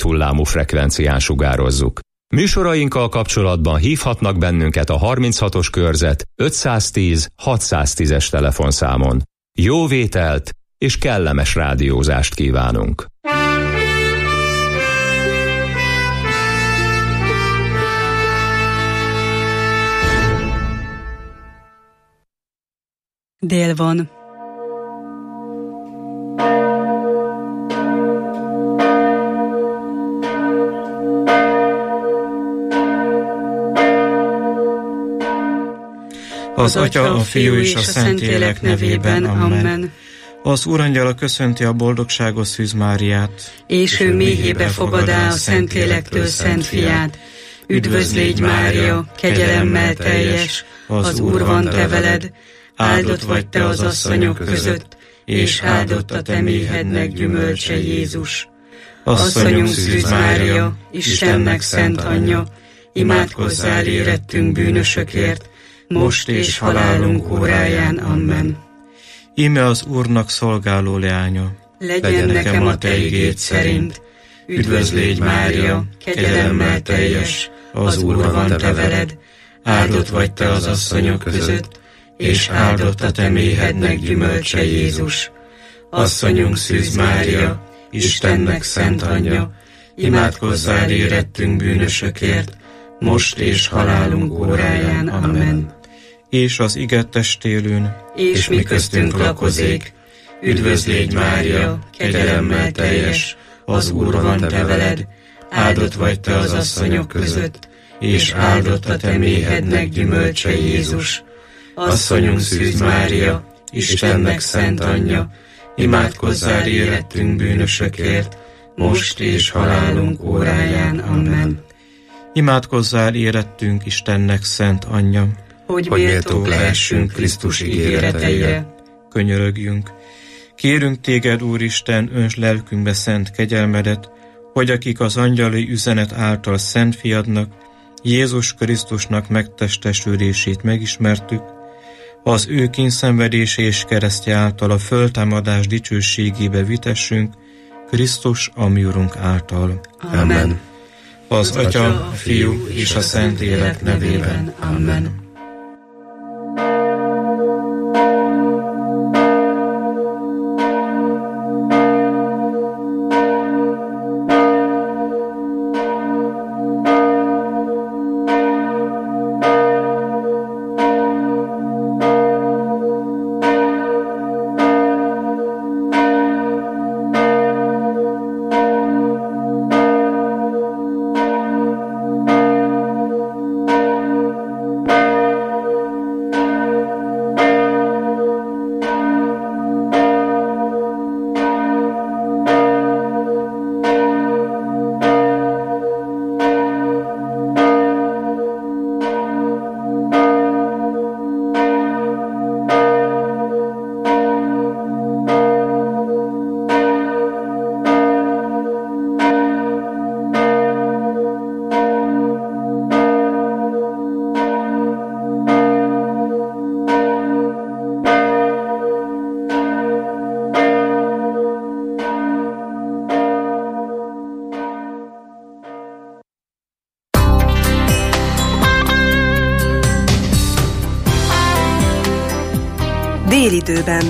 rövid hullámú frekvencián sugározzuk. Műsorainkkal kapcsolatban hívhatnak bennünket a 36-os körzet 510 610-es telefonszámon. Jó vételt és kellemes rádiózást kívánunk! Dél van. Az Atya, a Fiú és a Szentlélek nevében. Amen. Az Úrangyala köszönti a boldogságos Szűz Máriát, és ő méhébe fogadá a Szentlélektől Szent Fiát. Üdvözl légy, Mária, kegyelemmel teljes, az Úr van te veled, áldott vagy te az asszonyok között, és áldott a te méhednek gyümölcse, Jézus. Asszonyunk Szűz Mária, Istennek szent anyja, imádkozzál érettünk bűnösökért, most és halálunk óráján. Amen. Íme az Úrnak szolgáló leánya. Legyen nekem a te igéd szerint. Üdvözl légy, Mária, kegyelemmel teljes, az Úr van te veled, áldott vagy te az asszonyok között, és áldott a te méhednek gyümölcse, Jézus. Asszonyunk Szűz Mária, Istennek szent anyja, imádkozzál érettünk bűnösökért, most és halálunk óráján. Amen. És az ige testélőn, és mi köztünk lakozék. Üdvözl légy, Mária, kegyelemmel teljes, az Úr van te veled, áldott vagy te az asszonyok között, és áldott a te méhednek gyümölcse, Jézus. Asszonyunk Szűz Mária, Istennek szent anyja, imádkozzál érettünk bűnösökért, most és halálunk óráján. Amen. Imádkozzál érettünk Istennek szent anyja, hogy méltók lehessünk Krisztus ígéreteire. Könyörögjünk. Kérünk téged, Úristen, önts lelkünkbe szent kegyelmedet, hogy akik az angyali üzenet által szent fiadnak, Jézus Krisztusnak megtestesülését megismertük, az ő kínszenvedése és keresztje által a föltámadás dicsőségébe vitessünk, Krisztus, a mi Urunk által. Amen. Az Atya, a Fiú és a Szentlélek nevében. Amen. Délidőben.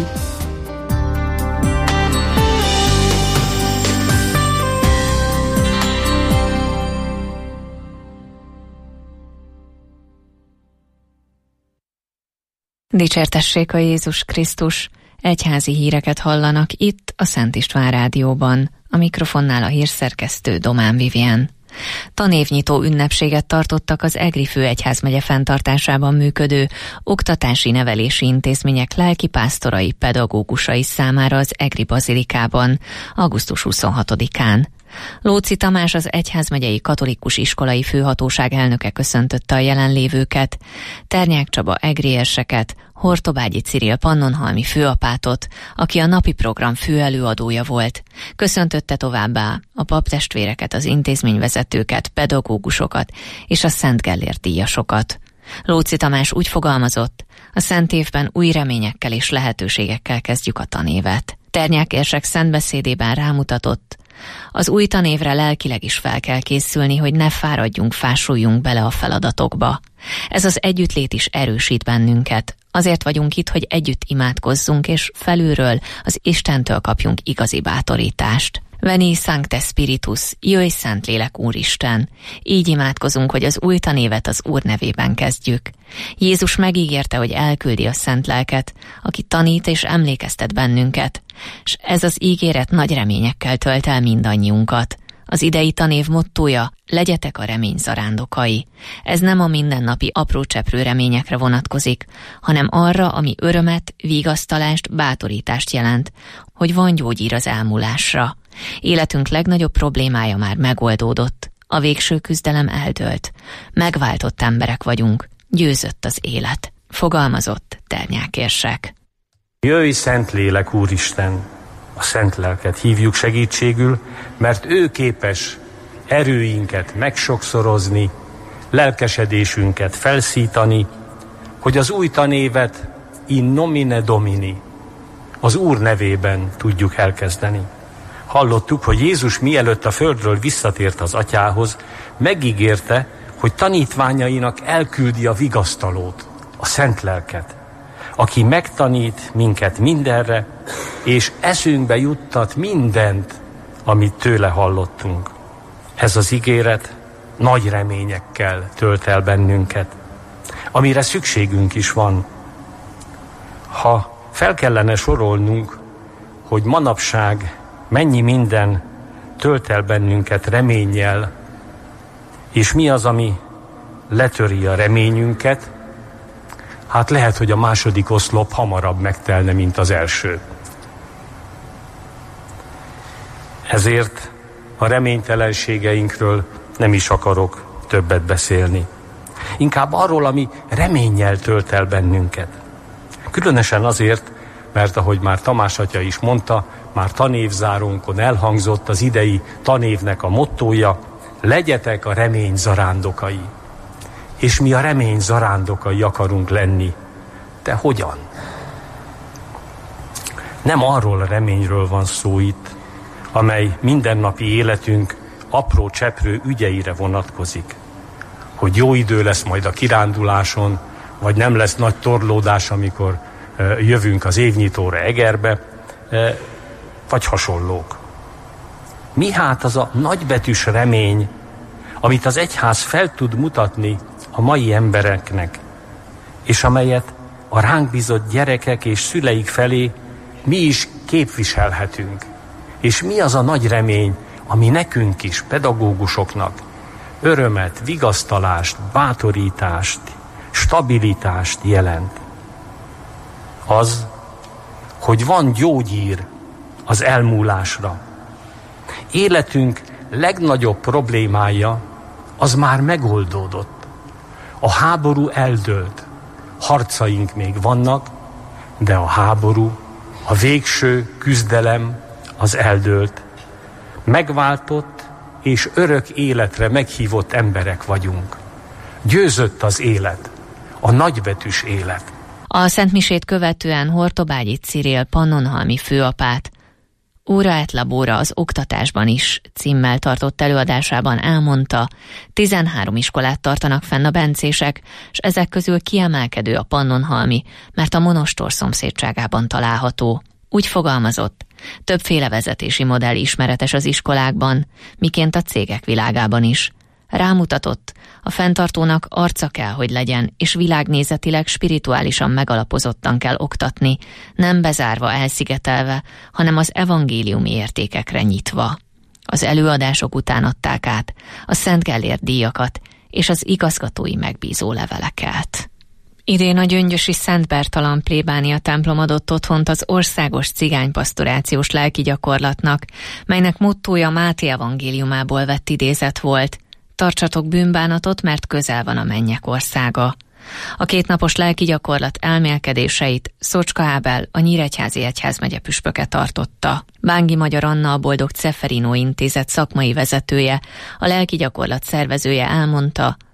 Dicsértessék a Jézus Krisztus! Egyházi híreket hallanak itt a Szent István Rádióban. A mikrofonnál a hírszerkesztő Domán Vivien. Tanévnyitó ünnepséget tartottak az Egri főegyházmegye fenntartásában működő oktatási-nevelési intézmények lelkipásztorai, pedagógusai számára az Egri bazilikában augusztus 26-án. Lóczy Tamás, az Egyházmegyei Katolikus Iskolai Főhatóság elnöke köszöntötte a jelenlévőket, Ternyák Csaba egri érseket, Hortobágyi Ciril pannonhalmi főapátot, aki a napi program főelőadója volt. Köszöntötte továbbá a paptestvéreket, az intézményvezetőket, pedagógusokat és a Szent Gellért díjasokat. Lóczy Tamás úgy fogalmazott, a szent évben új reményekkel és lehetőségekkel kezdjük a tanévet. Ternyák érsek szentbeszédében rámutatott, Az új tanévre lelkileg is fel kell készülni, hogy ne fáradjunk, fásuljunk bele a feladatokba. Ez az együttlét is erősít bennünket. Azért vagyunk itt, hogy együtt imádkozzunk, és felülről az Istentől kapjunk igazi bátorítást. Veni Sancte Spiritus, jöjj Szentlélek Úristen! Így imádkozunk, hogy az új tanévet az Úr nevében kezdjük. Jézus megígérte, hogy elküldi a Szent Lelket, aki tanít és emlékeztet bennünket, és ez az ígéret nagy reményekkel tölt el mindannyiunkat. Az idei tanév mottója: legyetek a remény zarándokai. Ez nem a mindennapi apró cseprő reményekre vonatkozik, hanem arra, ami örömet, vigasztalást, bátorítást jelent, hogy van gyógyír az elmúlásra. Életünk legnagyobb problémája már megoldódott, a végső küzdelem eldőlt. Megváltott emberek vagyunk, győzött az élet. Fogalmazott Ternyák érsek. Jöjj Szentlélek Úristen! A Szent Lelket hívjuk segítségül, mert ő képes erőinket megsokszorozni, lelkesedésünket felszítani, hogy az új tanévet in nomine Domini, az Úr nevében tudjuk elkezdeni. Hallottuk, hogy Jézus mielőtt a földről visszatért az Atyához, megígérte, hogy tanítványainak elküldi a vigasztalót, a Szent Lelket, aki megtanít minket mindenre, és eszünkbe juttat mindent, amit tőle hallottunk. Ez az ígéret nagy reményekkel tölt el bennünket, amire szükségünk is van. Ha fel kellene sorolnunk, hogy manapság mennyi minden tölt el bennünket reménnyel, és mi az, ami letöri a reményünket, hát lehet, hogy a második oszlop hamarabb megtelne, mint az első. Ezért a reménytelenségeinkről nem is akarok többet beszélni. Inkább arról, ami reménnyel tölt el bennünket. Különösen azért, mert ahogy már Tamás atya is mondta, már tanévzárónkon elhangzott az idei tanévnek a mottója: legyetek a remény zarándokai. És mi a remény zarándokai akarunk lenni. De hogyan? Nem arról a reményről van szó itt, amely mindennapi életünk apró cseprő ügyeire vonatkozik. Hogy jó idő lesz majd a kiránduláson, vagy nem lesz nagy torlódás, amikor jövünk az évnyitóra Egerbe, vagy hasonlók. Mi hát az a nagybetűs remény, amit az egyház fel tud mutatni a mai embereknek, és amelyet a ránk bízott gyerekek és szüleik felé mi is képviselhetünk. És mi az a nagy remény, ami nekünk is, pedagógusoknak örömet, vigasztalást, bátorítást, stabilitást jelent. Az, hogy van gyógyír az elmúlásra. Életünk legnagyobb problémája az már megoldódott. A háború eldőlt. Harcaink még vannak, de a háború, a végső küzdelem az eldőlt. Megváltott és örök életre meghívott emberek vagyunk. Győzött az élet, a nagybetűs élet. A szentmisét követően Hortobágyi Cirill pannonhalmi főapát Ora et labora az oktatásban is címmel tartott előadásában elmondta, 13 iskolát tartanak fenn a bencések, és ezek közül kiemelkedő a pannonhalmi, mert a monostor szomszédságában található. Úgy fogalmazott, többféle vezetési modell ismeretes az iskolákban, miként a cégek világában is. Rámutatott, a fenntartónak arca kell, hogy legyen, és világnézetileg, spirituálisan megalapozottan kell oktatni, nem bezárva, elszigetelve, hanem az evangéliumi értékekre nyitva. Az előadások után adták át a Szent Gellért díjakat és az igazgatói megbízó leveleket. Idén a gyöngyösi Szent Bertalan plébánia templom adott otthont az országos cigánypasztorációs lelkigyakorlatnak, melynek mottója Máté evangéliumából vett idézet volt: tartsatok bűnbánatot, mert közel van a mennyek országa. A kétnapos lelkigyakorlat elmélkedéseit Szocska Ábel, a Nyíregyházi Egyházmegye püspöke tartotta. Bángi Magyar Anna, a Boldog Ceferino Intézet szakmai vezetője, a lelkigyakorlat szervezője elmondta,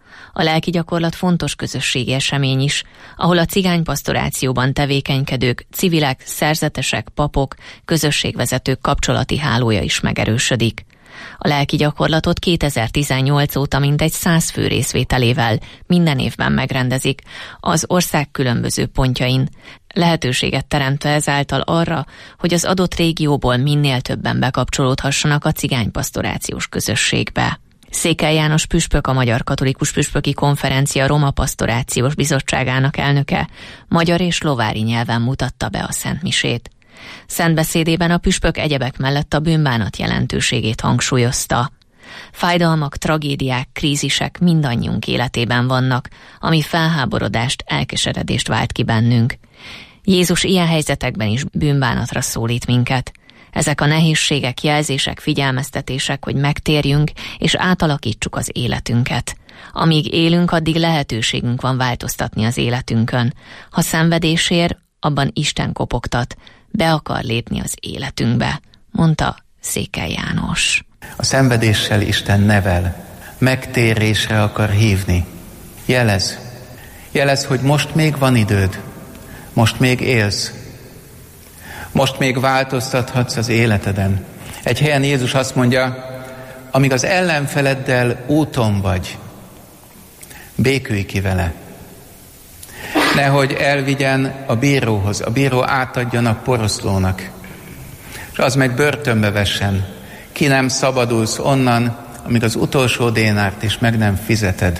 A lelki gyakorlat fontos közösségi esemény is, ahol a cigánypastorációban tevékenykedők, civilek, szerzetesek, papok, közösségvezetők kapcsolati hálója is megerősödik. A lelki gyakorlatot 2018 óta mintegy 100 fő részvételével minden évben megrendezik az ország különböző pontjain, lehetőséget teremtve ezáltal arra, hogy az adott régióból minél többen bekapcsolódhassanak a cigánypastorációs közösségbe. Székely János püspök, a Magyar Katolikus Püspöki Konferencia Roma Pastorációs Bizottságának elnöke magyar és lovári nyelven mutatta be a szentmisét. Szentbeszédében a püspök egyebek mellett a bűnbánat jelentőségét hangsúlyozta. Fájdalmak, tragédiák, krízisek mindannyiunk életében vannak, ami felháborodást, elkeseredést vált ki bennünk. Jézus ilyen helyzetekben is bűnbánatra szólít minket. Ezek a nehézségek, jelzések, figyelmeztetések, hogy megtérjünk és átalakítsuk az életünket. Amíg élünk, addig lehetőségünk van változtatni az életünkön. Ha szenvedés ér, abban Isten kopogtat, be akar lépni az életünkbe, mondta Székely János. A szenvedéssel Isten nevel, megtérésre akar hívni. Jelez, hogy most még van időd, most még élsz, most még változtathatsz az életeden. Egy helyen Jézus azt mondja, amíg az ellenfeleddel úton vagy, békülj ki vele. Nehogy elvigyen a bíróhoz, a bíró átadjon a poroszlónak, és az meg börtönbe vessen. Ki nem szabadulsz onnan, amíg az utolsó dénárt is meg nem fizeted.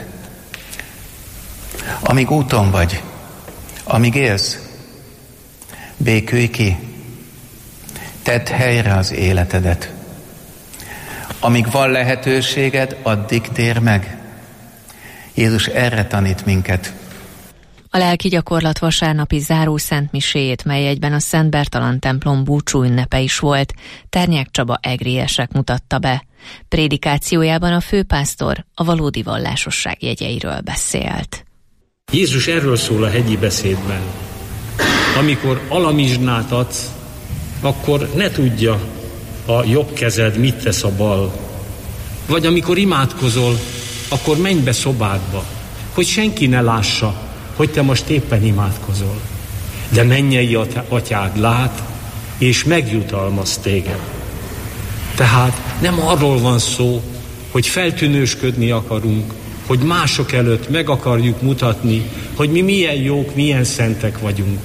Amíg úton vagy, amíg élsz, békülj ki, tedd helyre az életedet. Amíg van lehetőséged, addig tér meg. Jézus erre tanít minket. A lelki gyakorlat vasárnapi záró szentmiséjét, mely egyben a Szent Bertalan templom búcsú ünnepe is volt, Ternyák Csaba egriesek mutatta be. Prédikációjában a főpásztor a valódi vallásosság jegyeiről beszélt. Jézus erről szól a hegyi beszédben. Amikor alamizsnát adsz, akkor ne tudja a jobb kezed, mit tesz a bal. Vagy amikor imádkozol, akkor menj be szobádba, hogy senki ne lássa, hogy te most éppen imádkozol. De mennyei atyád lát, és megjutalmaz téged. Tehát nem arról van szó, hogy feltűnősködni akarunk, hogy mások előtt meg akarjuk mutatni, hogy mi milyen jók, milyen szentek vagyunk.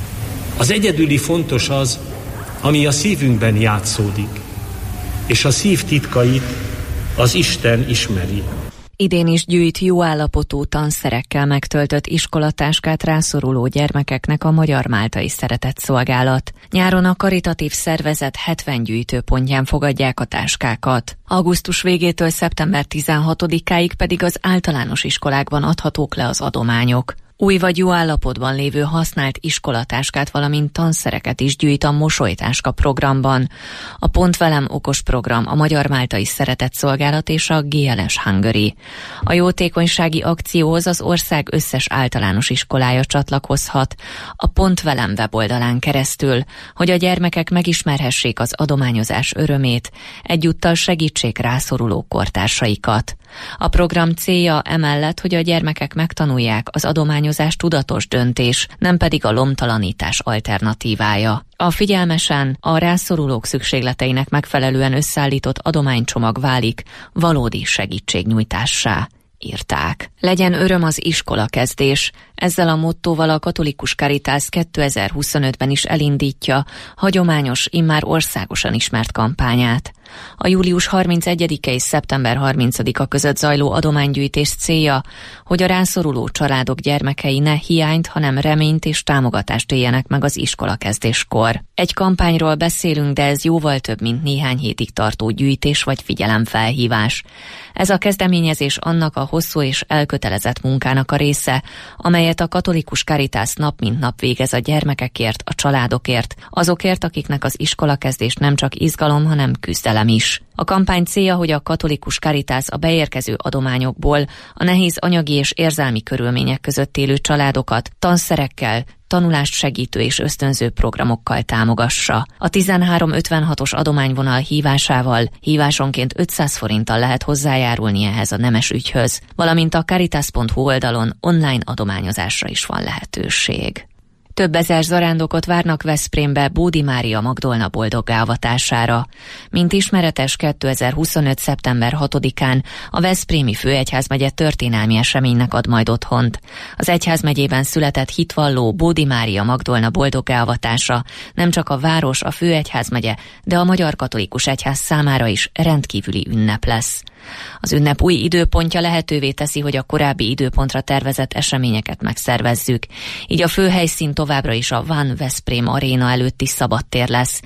Az egyedüli fontos az, ami a szívünkben játszódik, és a szív titkait az Isten ismeri. Idén is gyűjt jó állapotú tanszerekkel megtöltött iskolatáskát rászoruló gyermekeknek a Magyar Máltai Szeretetszolgálat. Nyáron a karitatív szervezet 70 gyűjtőpontján fogadják a táskákat. Augusztus végétől szeptember 16-áig pedig az általános iskolákban adhatók le az adományok. Új vagy jó állapotban lévő használt iskolatáskát, valamint tanszereket is gyűjt a Mosolytáska programban. A Pont Velem okos program, a Magyar Máltai Szeretetszolgálat és a GLS Hungary. A jótékonysági akcióhoz az ország összes általános iskolája csatlakozhat a Pont Velem weboldalán keresztül, hogy a gyermekek megismerhessék az adományozás örömét, egyúttal segítsék rászoruló kortársaikat. A program célja emellett, hogy a gyermekek megtanulják az adományozás tudatos döntés, nem pedig a lomtalanítás alternatívája. A figyelmesen, a rászorulók szükségleteinek megfelelően összeállított adománycsomag válik valódi segítségnyújtássá, írták. Legyen öröm az iskola kezdés. Ezzel a mottóval a Katolikus Caritas 2025-ben is elindítja hagyományos, immár országosan ismert kampányát. A július 31-e és szeptember 30-a között zajló adománygyűjtés célja, hogy a rászoruló családok gyermekei ne hiányt, hanem reményt és támogatást éljenek meg az iskolakezdéskor. Egy kampányról beszélünk, de ez jóval több, mint néhány hétig tartó gyűjtés vagy figyelemfelhívás. Ez a kezdeményezés annak a hosszú és elkötelezett munkának a része, amelyet a Katolikus Caritas nap mint nap végez a gyermekekért, a családokért, azokért, akiknek az iskolakezdés nem csak izgalom, hanem küzdelem velem is. A kampány célja, hogy a katolikus Caritas a beérkező adományokból a nehéz anyagi és érzelmi körülmények között élő családokat tanszerekkel, tanulást segítő és ösztönző programokkal támogassa. A 1356-os adományvonal hívásával hívásonként 500 forinttal lehet hozzájárulni ehhez a nemes ügyhöz, valamint a caritas.hu oldalon online adományozásra is van lehetőség. Több ezer zarándokot várnak Veszprémbe Bódi Mária Magdolna boldoggá avatására. Mint ismeretes, 2025. szeptember 6-án a Veszprémi Főegyházmegye történelmi eseménynek ad majd otthont. Az egyházmegyében született hitvalló Bódi Mária Magdolna boldoggá avatása nem csak a város, a Főegyházmegye, de a Magyar Katolikus Egyház számára is rendkívüli ünnep lesz. Az ünnep új időpontja lehetővé teszi, hogy a korábbi időpontra tervezett eseményeket megszervezzük. Így a főhelyszín továbbra is a Van Veszprém aréna előtti szabadtér lesz.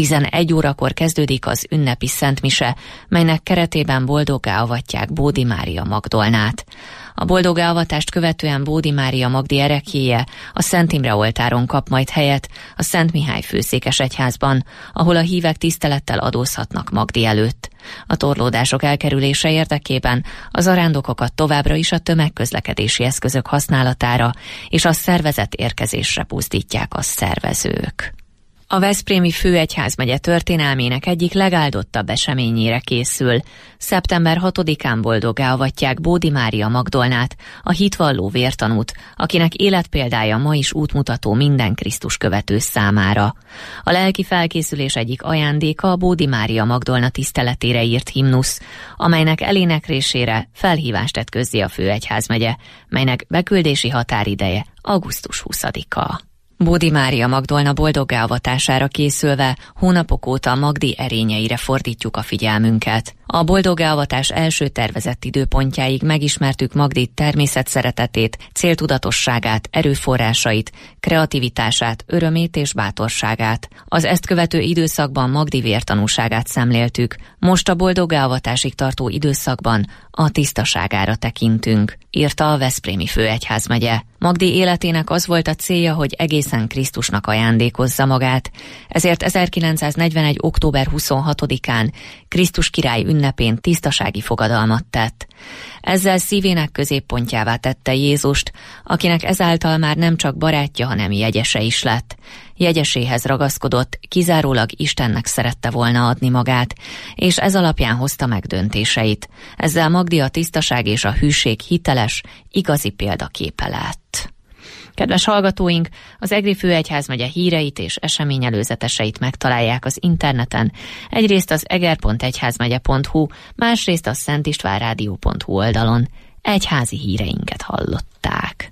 11 órakor kezdődik az ünnepi szentmise, melynek keretében boldoggá avatják Bódi Mária Magdolnát. A boldoggá avatást követően Bódi Mária Magdi ereklyéje a Szent Imre oltáron kap majd helyet a Szent Mihály főszékes egyházban, ahol a hívek tisztelettel adózhatnak Magdi előtt. A torlódások elkerülése érdekében a zarándokokat továbbra is a tömegközlekedési eszközök használatára és a szervezett érkezésre buzdítják a szervezők. A Veszprémi Főegyházmegye történelmének egyik legáldottabb eseményére készül. Szeptember 6-án boldoggá avatják Bódi Mária Magdolnát, a hitvalló vértanút, akinek életpéldája ma is útmutató minden Krisztus követő számára. A lelki felkészülés egyik ajándéka a Bódi Mária Magdolna tiszteletére írt himnusz, amelynek eléneklésére felhívást tett közzé a Főegyházmegye, melynek beküldési határideje augusztus 20-a. Bódi Mária Magdolna boldoggá avatására készülve hónapok óta Magdi erényeire fordítjuk a figyelmünket. A boldoggá avatás első tervezett időpontjáig megismertük Magdi természetszeretetét, céltudatosságát, erőforrásait, kreativitását, örömét és bátorságát. Az ezt követő időszakban Magdi vértanúságát szemléltük, most a boldoggá avatásig tartó időszakban a tisztaságára tekintünk, írta a Veszprémi Főegyházmegye. Magdi életének az volt a célja, hogy egészen Krisztusnak ajándékozza magát, ezért 1941. október 26-án Krisztus király ünnepén tisztasági fogadalmat tett. Ezzel szívének középpontjává tette Jézust, akinek ezáltal már nem csak barátja, hanem jegyese is lett. Jegyeséhez ragaszkodott, kizárólag Istennek szerette volna adni magát, és ez alapján hozta meg döntéseit. Ezzel Magdi a tisztaság és a hűség hiteles, igazi példaképe lett. Kedves hallgatóink, az Egri Főegyházmegye híreit és eseményelőzeteseit megtalálják az interneten, egyrészt az eger.egyházmegye.hu, másrészt a szentistvánradio.hu oldalon. Egyházi híreinket hallották.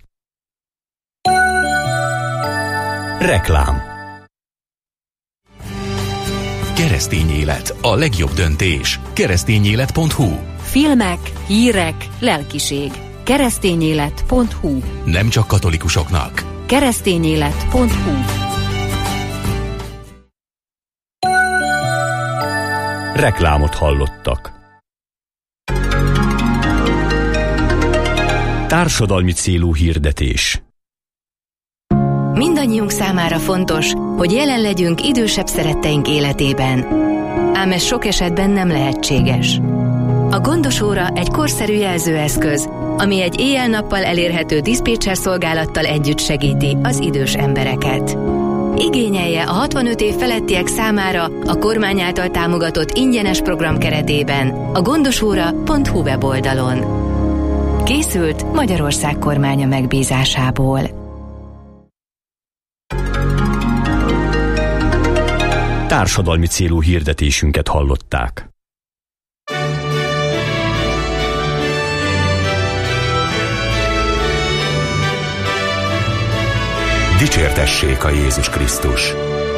Reklám. Keresztény élet, a legjobb döntés. Keresztényélet.hu. Filmek, hírek, lelkiség. Keresztényélet.hu. Nem csak katolikusoknak. Keresztényélet.hu. Reklámot hallottak. Társadalmi célú hirdetés. Mindannyiunk számára fontos, hogy jelen legyünk idősebb szeretteink életében. Ám ez sok esetben nem lehetséges. A gondosóra egy korszerű jelzőeszköz, ami egy éjjel-nappal elérhető diszpécser szolgálattal együtt segíti az idős embereket. Igényelje a 65 év felettiek számára a kormány által támogatott ingyenes program keretében a gondosóra.hu weboldalon. Készült Magyarország kormánya megbízásából. Társadalmi célú hirdetésünket hallották. Dicsértessék a Jézus Krisztus!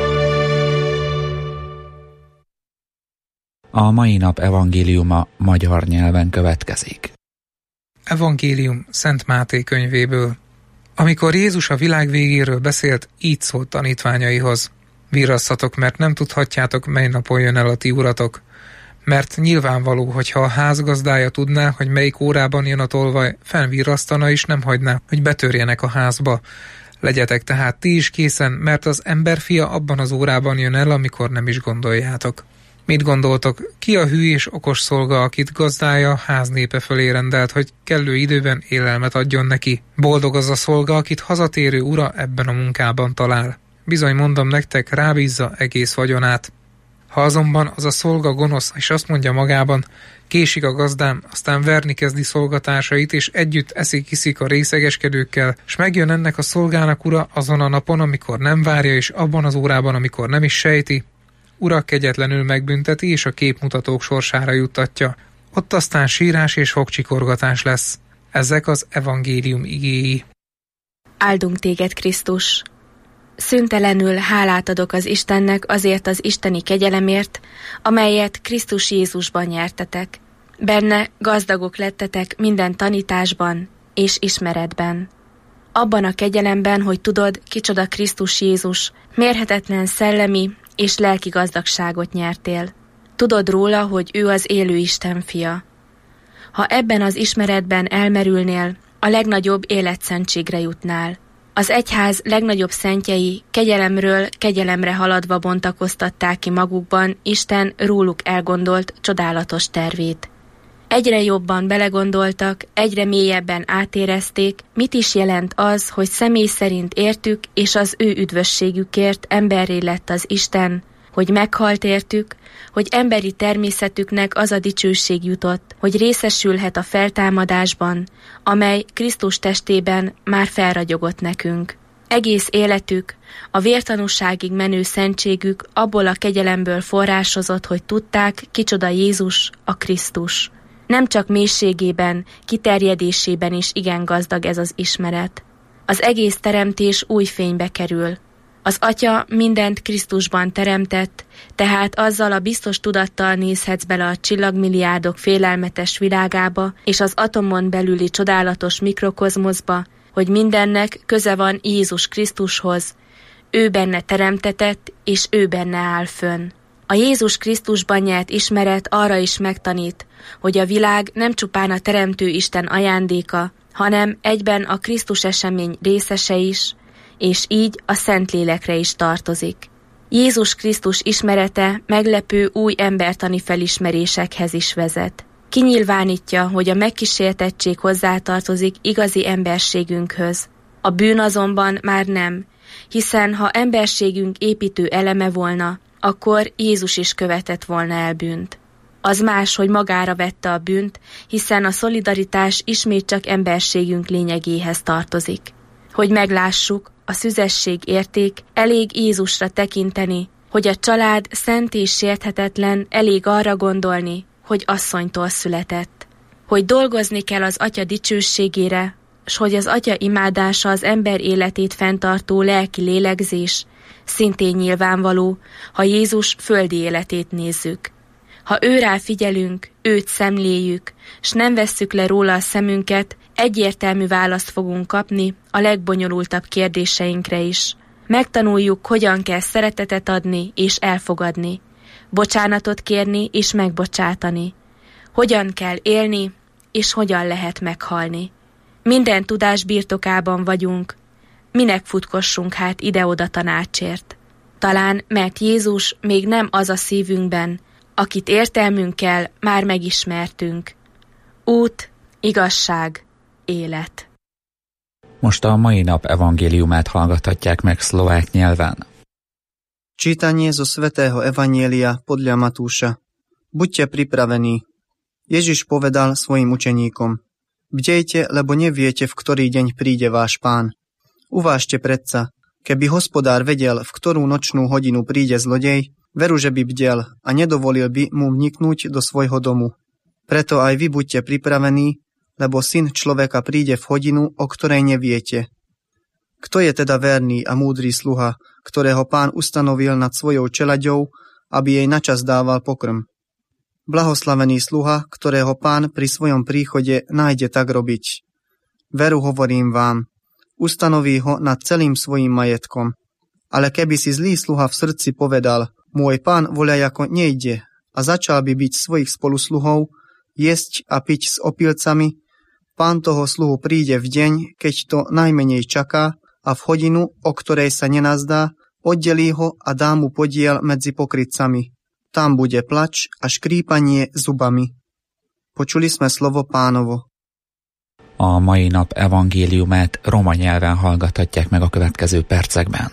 A mai nap evangéliuma magyar nyelven következik. Evangélium Szent Máté könyvéből. Amikor Jézus a világ végéről beszélt, így szólt tanítványaihoz. Virrasszatok, mert nem tudhatjátok, mely napon jön el a ti uratok. Mert nyilvánvaló, hogyha a házgazdája tudná, hogy melyik órában jön a tolvaj, fennvirrasztana és nem hagyná, hogy betörjenek a házba. Legyetek tehát ti is készen, mert az emberfia abban az órában jön el, amikor nem is gondoljátok. Mit gondoltok, ki a hű és okos szolga, akit gazdája háznépe fölé rendelt, hogy kellő időben élelmet adjon neki? Boldog az a szolga, akit hazatérő ura ebben a munkában talál. Bizony mondom nektek, rábízza egész vagyonát. Ha azonban az a szolga gonosz, és azt mondja magában, késik a gazdám, aztán verni kezdi szolgatársait, és együtt eszik-iszik a részegeskedőkkel, s megjön ennek a szolgának ura azon a napon, amikor nem várja, és abban az órában, amikor nem is sejti, ura kegyetlenül megbünteti, és a képmutatók sorsára juttatja. Ott aztán sírás és fogcsikorgatás lesz. Ezek az evangélium igéi. Áldunk téged, Krisztus! Szüntelenül hálát adok az Istennek azért az isteni kegyelemért, amelyet Krisztus Jézusban nyertetek. Benne gazdagok lettetek minden tanításban és ismeretben. Abban a kegyelemben, hogy tudod, kicsoda Krisztus Jézus, mérhetetlen szellemi és lelki gazdagságot nyertél. Tudod róla, hogy ő az élő Isten fia. Ha ebben az ismeretben elmerülnél, a legnagyobb életszentségre jutnál. Az egyház legnagyobb szentjei kegyelemről kegyelemre haladva bontakoztatták ki magukban Isten róluk elgondolt csodálatos tervét. Egyre jobban belegondoltak, egyre mélyebben átérezték, mit is jelent az, hogy személy szerint értük, és az ő üdvösségükért emberré lett az Isten, hogy meghalt értük, hogy emberi természetüknek az a dicsőség jutott, hogy részesülhet a feltámadásban, amely Krisztus testében már felragyogott nekünk. Egész életük, a vértanúságig menő szentségük abból a kegyelemből forrásozott, hogy tudták, kicsoda Jézus, a Krisztus. Nem csak mélységében, kiterjedésében is igen gazdag ez az ismeret. Az egész teremtés új fénybe kerül. Az Atya mindent Krisztusban teremtett, tehát azzal a biztos tudattal nézhetsz bele a csillagmilliárdok félelmetes világába és az atomon belüli csodálatos mikrokozmoszba, hogy mindennek köze van Jézus Krisztushoz, ő benne teremtetett, és ő benne áll fönn. A Jézus Krisztusban nyert ismeret arra is megtanít, hogy a világ nem csupán a Teremtő Isten ajándéka, hanem egyben a Krisztus esemény részese is, és így a Szentlélekre is tartozik. Jézus Krisztus ismerete meglepő új embertani felismerésekhez is vezet. Kinyilvánítja, hogy a megkísértettség hozzátartozik igazi emberségünkhöz. A bűn azonban már nem, hiszen ha emberségünk építő eleme volna, akkor Jézus is követett volna el bűnt. Az más, hogy magára vette a bűnt, hiszen a szolidaritás ismét csak emberségünk lényegéhez tartozik. Hogy meglássuk, a szüzesség érték, elég Jézusra tekinteni, hogy a család szent és sérthetetlen, elég arra gondolni, hogy asszonytól született. Hogy dolgozni kell az Atya dicsőségére, s hogy az Atya imádása az ember életét fenntartó lelki lélegzés, szintén nyilvánvaló, ha Jézus földi életét nézzük. Ha őrá figyelünk, őt szemléljük, s nem vesszük le róla a szemünket, egyértelmű választ fogunk kapni a legbonyolultabb kérdéseinkre is. Megtanuljuk, hogyan kell szeretetet adni és elfogadni, bocsánatot kérni és megbocsátani, hogyan kell élni és hogyan lehet meghalni. Minden tudás birtokában vagyunk, minek futkossunk hát ide-oda tanácsért? Talán, mert Jézus még nem az a szívünkben, akit értelmünkkel már megismertünk. Út, igazság, élet. Most a mai nap evangéliumát hallgathatják meg szlovák nyelven. Čítanie zo svätého evanjelia podľa Matúša. Buďte pripravení. Ježiš povedal svojim učeníkom: Bdejte, lebo neviete, v ktorý deň príde váš pán. Uvážte predsa, keby hospodár vedel, v ktorú nočnú hodinu príde zlodej, veru, že by bdel a nedovolil by mu vniknúť do svojho domu. Preto aj vy buďte pripravení, lebo Syn človeka príde v hodinu, o ktorej neviete. Kto je teda verný a múdry sluha, ktorého pán ustanovil nad svojou čeľaďou, aby jej načas dával pokrm? Blahoslavený sluha, ktorého pán pri svojom príchode nájde tak robiť. Veru hovorím vám, ustanoví ho nad celým svojím majetkom. Ale keby si zlý sluha v srdci povedal, môj pán voľajako nejde, a začal by byť svojich spolusluhov, jesť a piť s opilcami, pán toho sluhu príde v deň, keď to najmenej čaká, a v hodinu, o ktorej sa nenazdá, oddelí ho a dá mu podiel medzi pokrytcami. Tam bude plač a škrípanie zubami. Počuli sme slovo Pánovo. A mai nap evangéliumát roma nyelven hallgathatják meg a következő percekben.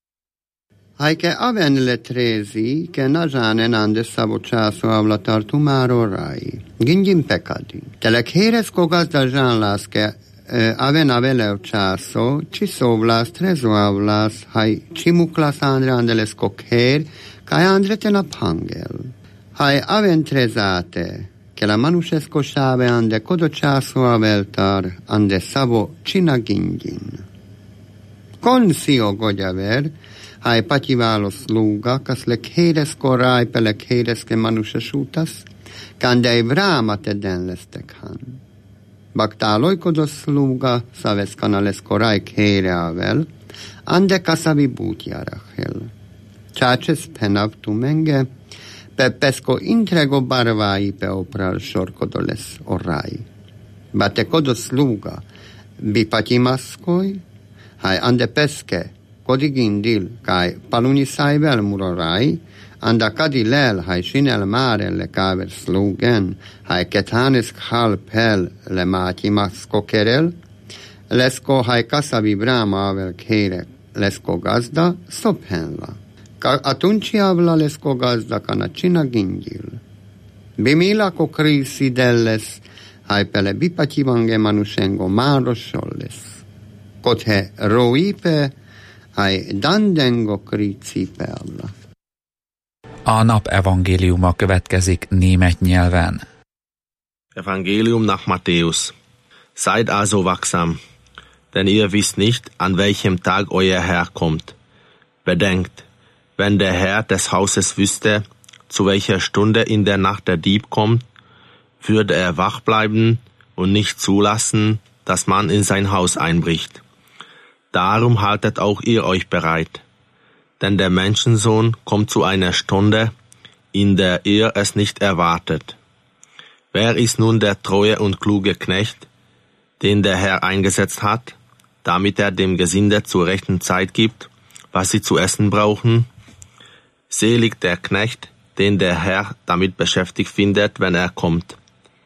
Haike avenle trezi, ke nažane nande savo času avlatar tumaro rai. Gingin pekadi. Telek heresko gazda žanlaske aven avele časo, či sovlas, trezo avlas, haj čimuklas andre andeles kokher, kaj andre tena pangel. Haj aven trezate, ke la manušesko šave ande kodo času aveltar, ande savo čina gingin. Kon sio godjaver, haj pativalo sluga, kas lek heresko rai pelek hereske manuše šutas, kandei vrámate den lestek han. Baktálojkodos sluga, saves kanalesko rai khéreavel, ande kasavi bútjarachel. Csácses penavtu menge, pepesko intrego barvai pe opral sorkodoles orai. Batekodos sluga, bipatimaskoj, haj ande peske, kodigindil, kai paluni saivel murorai, anda kadi lel, haj sinel márelle káver slugen, haj kethanesk hal pel le mátimasko kerel, lesko haj kasavi bráma avel kére, lesko gazda, szophenla. Atunci avla lesko gazda kana csina gindil. Bimilako krisi delles, haj pele bipativange manusengo márosolles. Kothe roipe, haj dandengo krici peavla. A nap evangéliuma következik német nyelven. Evangelium nach Matthäus. Seid also wachsam, denn ihr wisst nicht, an welchem Tag euer Herr kommt. Bedenkt, wenn der Herr des Hauses wüsste, zu welcher Stunde in der Nacht der Dieb kommt, würde er wach bleiben und nicht zulassen, dass man in sein Haus einbricht. Darum haltet auch ihr euch bereit. Denn der Menschensohn kommt zu einer Stunde, in der ihr es nicht erwartet. Wer ist nun der treue und kluge Knecht, den der Herr eingesetzt hat, damit er dem Gesinde zur rechten Zeit gibt, was sie zu essen brauchen? Selig der Knecht, den der Herr damit beschäftigt findet, wenn er kommt.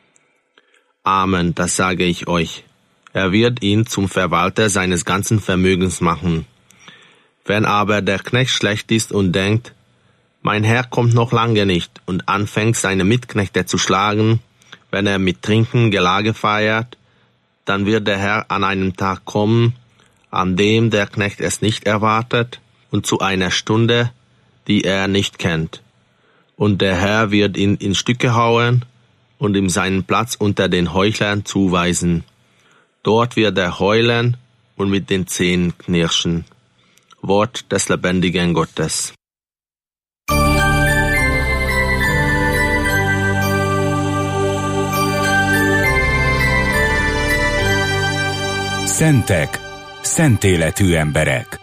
Amen, das sage ich euch. Er wird ihn zum Verwalter seines ganzen Vermögens machen. Wenn aber der Knecht schlecht ist und denkt, mein Herr kommt noch lange nicht, und anfängt seine Mitknechte zu schlagen, wenn er mit Trinken Gelage feiert, dann wird der Herr an einem Tag kommen, an dem der Knecht es nicht erwartet, und zu einer Stunde, die er nicht kennt. Und der Herr wird ihn in Stücke hauen und ihm seinen Platz unter den Heuchlern zuweisen. Dort wird er heulen und mit den Zähnen knirschen. Wort des lebendigen Gottes. Szentek, szent életű emberek.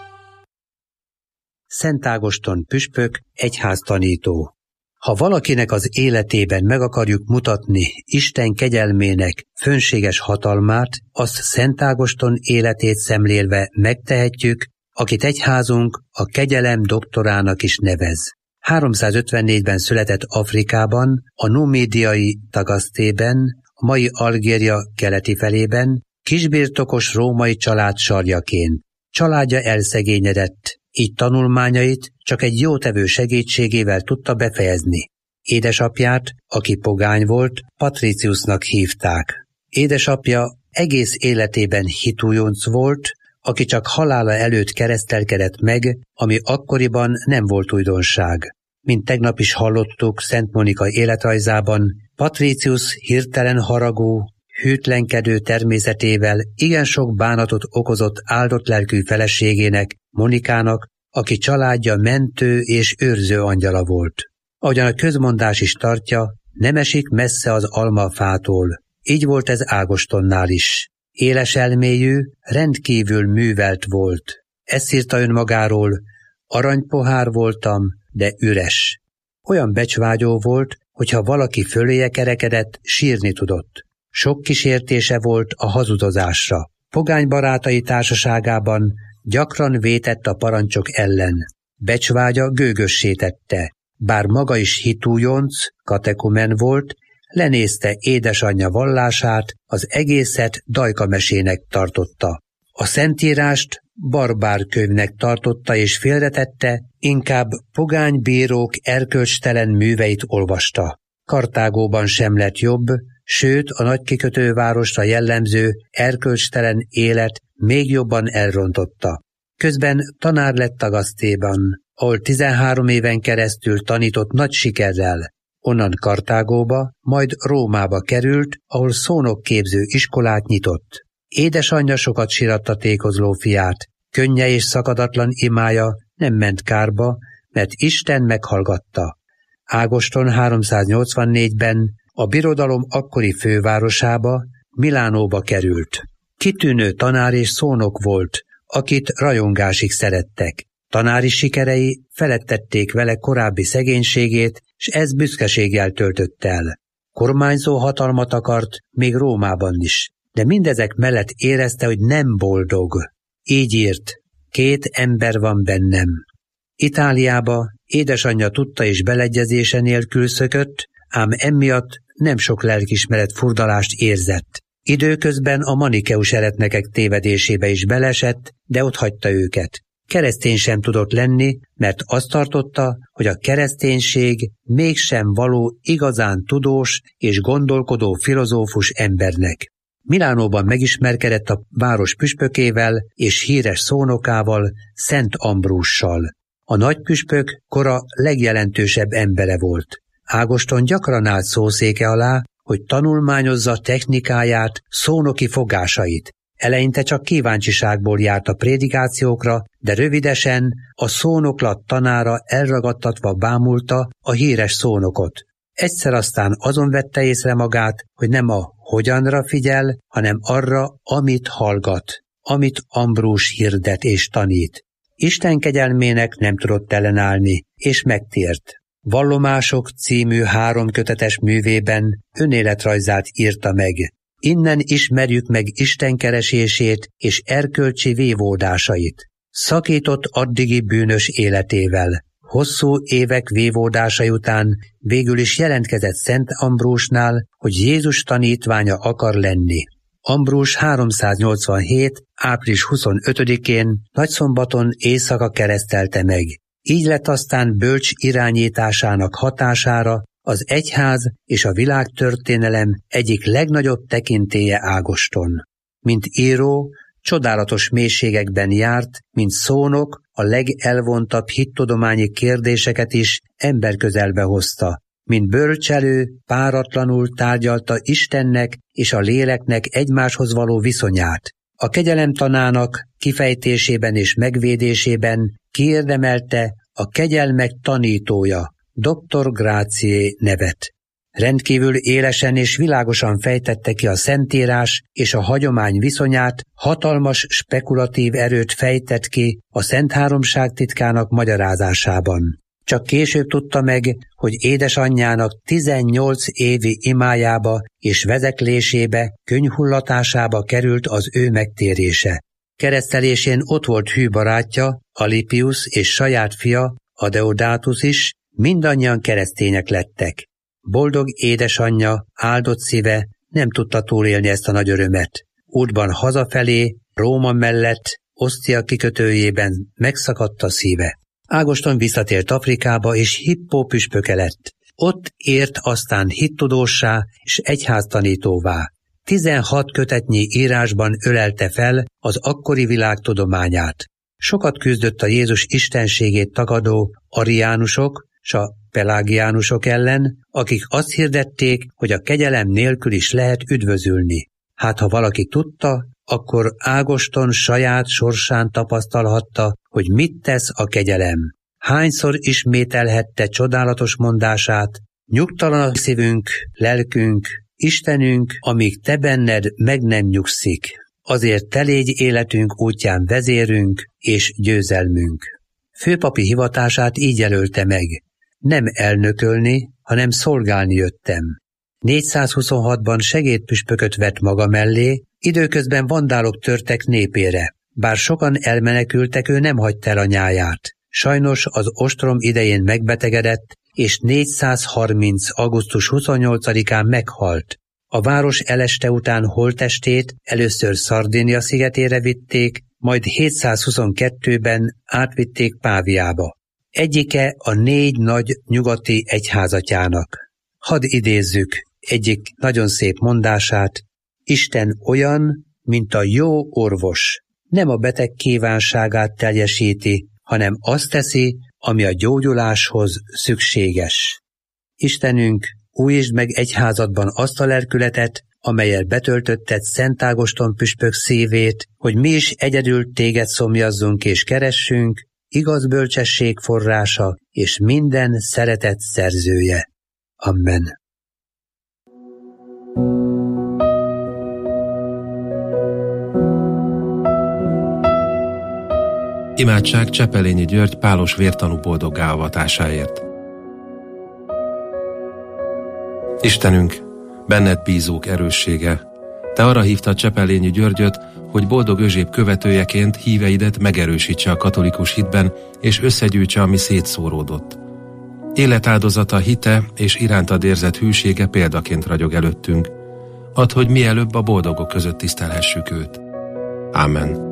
Szent Ágoston püspök, egyháztanító. Ha valakinek az életében meg akarjuk mutatni Isten kegyelmének fönséges hatalmát, azt Szent Ágoston életét szemlélve megtehetjük, akit egyházunk a kegyelem doktorának is nevez. 354-ben született Afrikában, a numédiai Tagasztében, a mai Algéria keleti felében, kisbirtokos római család sarjaként. Családja elszegényedett, így tanulmányait csak egy jótevő segítségével tudta befejezni. Édesapját, aki pogány volt, Patriciusnak hívták. Édesapja egész életében hitújonc volt, aki csak halála előtt keresztelkedett meg, ami akkoriban nem volt újdonság. Mint tegnap is hallottuk Szent Monika életrajzában, Patricius hirtelen haragú, hűtlenkedő természetével igen sok bánatot okozott áldott lelkű feleségének, Monikának, aki családja mentő és őrző angyala volt. Ahogyan a közmondás is tartja, nem esik messze az alma a fától. Így volt ez Ágostonnál is. Éles elméjű, rendkívül művelt volt. Ezt írta önmagáról, aranypohár voltam, de üres. Olyan becsvágyó volt, hogyha valaki föléje kerekedett, sírni tudott. Sok kísértése volt a hazudozásra. Pogány barátai társaságában gyakran vétett a parancsok ellen. Becsvágya gőgössé tette. bár maga is hitújonc, katekumen volt, lenézte édesanyja vallását, az egészet dajkamesének tartotta. A Szentírást barbárkönyvnek tartotta és félretette, inkább pogánybírók erkölcstelen műveit olvasta. Kartágóban sem lett jobb, sőt a nagy kikötővárosra jellemző erkölcstelen élet még jobban elrontotta. Közben tanár lett a Gaztéban, ahol 13 éven keresztül tanított nagy sikerrel. Onnan Kartágóba, majd Rómába került, ahol szónokképző iskolát nyitott. Édesanyja sokat síratta tékozló fiát, könnye és szakadatlan imája nem ment kárba, mert Isten meghallgatta. Ágoston 384-ben a birodalom akkori fővárosába, Milánóba került. Kitűnő tanár és szónok volt, akit rajongásig szerettek. Tanári sikerei feledtették vele korábbi szegénységét, s ez büszkeséggel töltött el. Kormányzó hatalmat akart, még Rómában is, de mindezek mellett érezte, hogy nem boldog. Így írt: 2 ember van bennem. Itáliába édesanyja tudta és beleegyezése nélkül szökött, ám emiatt nem sok lelkismeret furdalást érzett. Időközben a Manikeus eretnekek tévedésébe is belesett, de ott hagyta őket. Keresztény sem tudott lenni, mert azt tartotta, hogy a kereszténység mégsem való igazán tudós és gondolkodó filozófus embernek. Milánóban megismerkedett a város püspökével és híres szónokával, Szent Ambrússal. A nagypüspök kora legjelentősebb embere volt. Ágoston gyakran állt szószéke alá, hogy tanulmányozza technikáját, szónoki fogásait. Eleinte csak kíváncsiságból járt a prédikációkra, de rövidesen a szónoklat tanára elragadtatva bámulta a híres szónokot. Egyszer aztán azon vette észre magát, hogy nem a hogyanra figyel, hanem arra, amit hallgat, amit Ambrús hirdet és tanít. Isten kegyelmének nem tudott ellenállni, és megtért. Vallomások című 3 kötetes művében önéletrajzát írta meg. Innen ismerjük meg Isten keresését és erkölcsi vívódásait. Szakított addigi bűnös életével. Hosszú évek vívódásai után végül is jelentkezett Szent Ambrúsnál, hogy Jézus tanítványa akar lenni. Ambrús 387. április 25-én Nagyszombaton éjszaka keresztelte meg. Így lett aztán bölcs irányításának hatására az egyház és a világtörténelem egyik legnagyobb tekintélye Ágoston. Mint író, csodálatos mélységekben járt, mint szónok, a legelvontabb hittudományi kérdéseket is emberközelbe hozta. Mint bölcselő, páratlanul tárgyalta Istennek és a léleknek egymáshoz való viszonyát. A kegyelem tanának kifejtésében és megvédésében kiérdemelte a kegyelmek tanítója, Dr. Gratiae nevet. Rendkívül élesen és világosan fejtette ki a Szentírás és a hagyomány viszonyát, hatalmas spekulatív erőt fejtett ki a Szent Háromság titkának magyarázásában. Csak később tudta meg, hogy édesanyjának 18 évi imájába és vezeklésébe, könyhullatásába került az ő megtérése. Keresztelésén ott volt hű barátja, Alipius és saját fia, Adeodatus is, mindannyian keresztények lettek. Boldog édesanyja, áldott szíve nem tudta túlélni ezt a nagy örömet. Útban hazafelé, Róma mellett, Osztia kikötőjében megszakadt a szíve. Ágoston visszatért Afrikába, és Hippó püspöke lett. Ott ért aztán hittudóssá és egyháztanítóvá. 16 kötetnyi írásban ölelte fel az akkori világ tudományát. Sokat küzdött a Jézus istenségét tagadó ariánusok s a pelágiánusok ellen, akik azt hirdették, hogy a kegyelem nélkül is lehet üdvözülni. Hát ha valaki tudta, akkor Ágoston saját sorsán tapasztalhatta, hogy mit tesz a kegyelem. Hányszor ismételhette csodálatos mondását: nyugtalan a szívünk, lelkünk, Istenünk, amíg te benned meg nem nyugszik. Azért te légy életünk útján vezérünk és győzelmünk. Főpapi hivatását így jelölte meg: nem elnökölni, hanem szolgálni jöttem. 426-ban segédpüspököt vett maga mellé, időközben vandálok törtek népére. Bár sokan elmenekültek, ő nem hagyta el a nyáját. Sajnos az ostrom idején megbetegedett, és 430. augusztus 28-án meghalt. A város eleste után holttestét először Szardénia szigetére vitték, majd 722-ben átvitték Páviába. Egyike a 4 nagy nyugati egyházatjának. Hadd idézzük egyik nagyon szép mondását: Isten olyan, mint a jó orvos, nem a beteg kívánságát teljesíti, hanem azt teszi, ami a gyógyuláshoz szükséges. Istenünk, újítsd meg egyházadban azt a lelkületet, amellyel betöltötted Szent Ágoston püspök szívét, hogy mi is egyedül téged szomjazzunk és keressünk, igaz bölcsesség forrása és minden szeretet szerzője. Amen. Imádság Csepelényi György pálos vértanú boldoggá avatásáért. Istenünk, benned bízók erőssége, te arra hívtad Csepelényi Györgyöt, hogy boldog Özséb követőjeként híveidet megerősítse a katolikus hitben, és összegyűjtse, ami szétszóródott. Életáldozata, hite és irántad érzett hűsége példaként ragyog előttünk. Add, hogy mielőbb a boldogok között tisztelhessük őt. Ámen.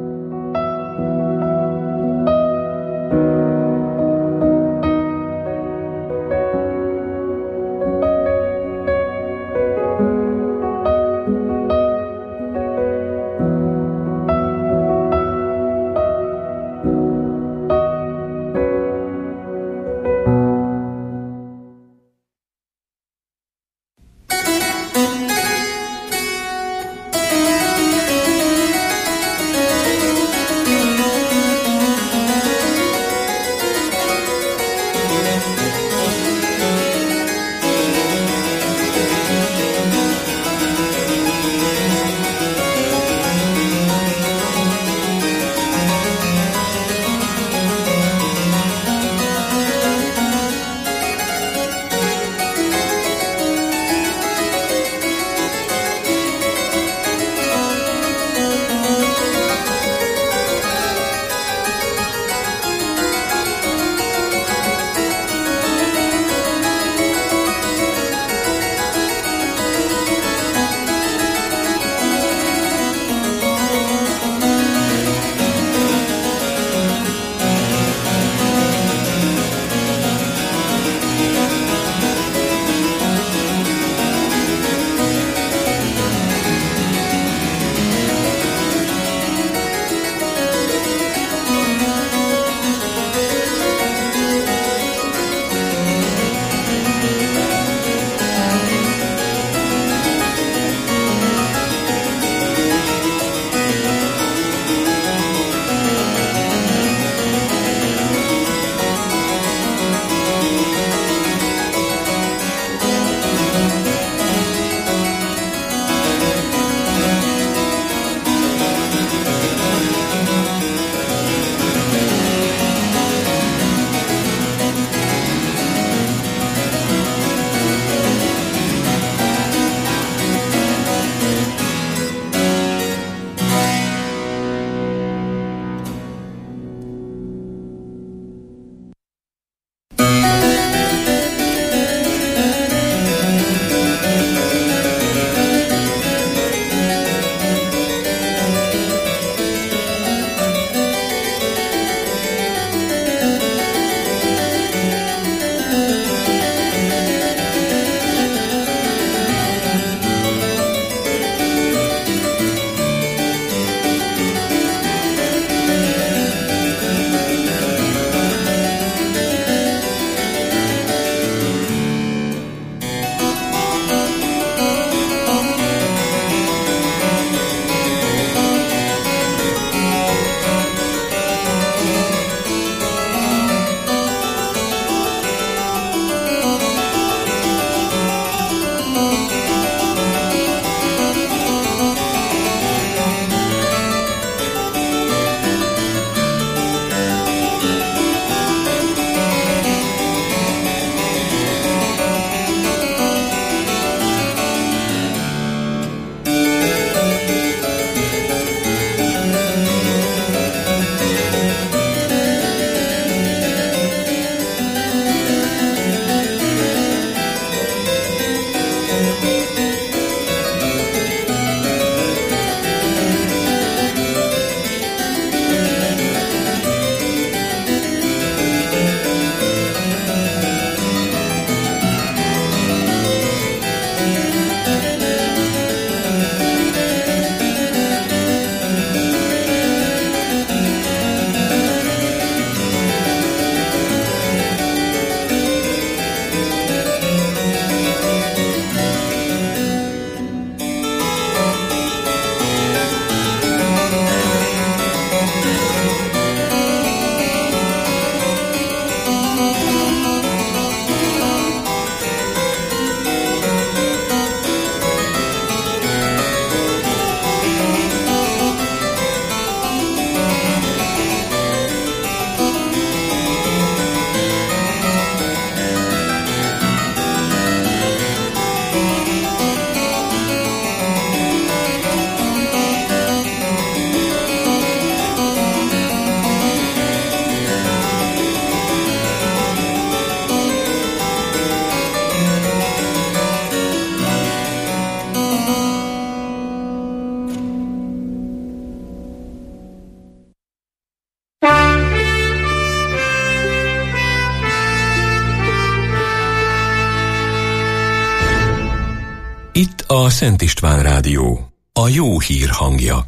A Szent István Rádió, a jó hír hangja.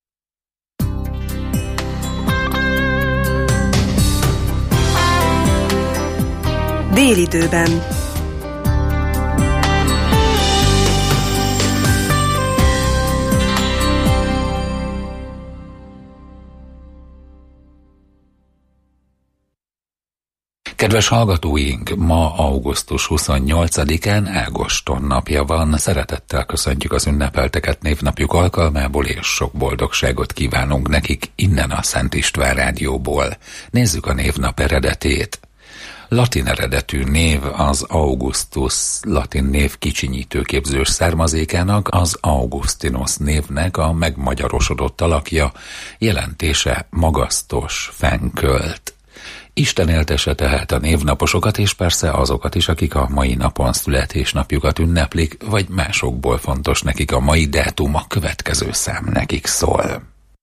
Délidőben. Kedves hallgatóink, ma augusztus 28-án Ágoston napja van. Szeretettel köszöntjük az ünnepelteket névnapjuk alkalmából, és sok boldogságot kívánunk nekik innen a Szent István Rádióból. Nézzük a névnap eredetét. Latin eredetű név az Augustus, latin név kicsinyítőképzős származékának, az Augustinus névnek a megmagyarosodott alakja, jelentése magasztos, fennkölt. Isten éltesse tehát a névnaposokat, és persze azokat is, akik a mai napon születésnapjukat ünneplik, vagy másokból fontos nekik a mai dátum, a következő szám nekik szól.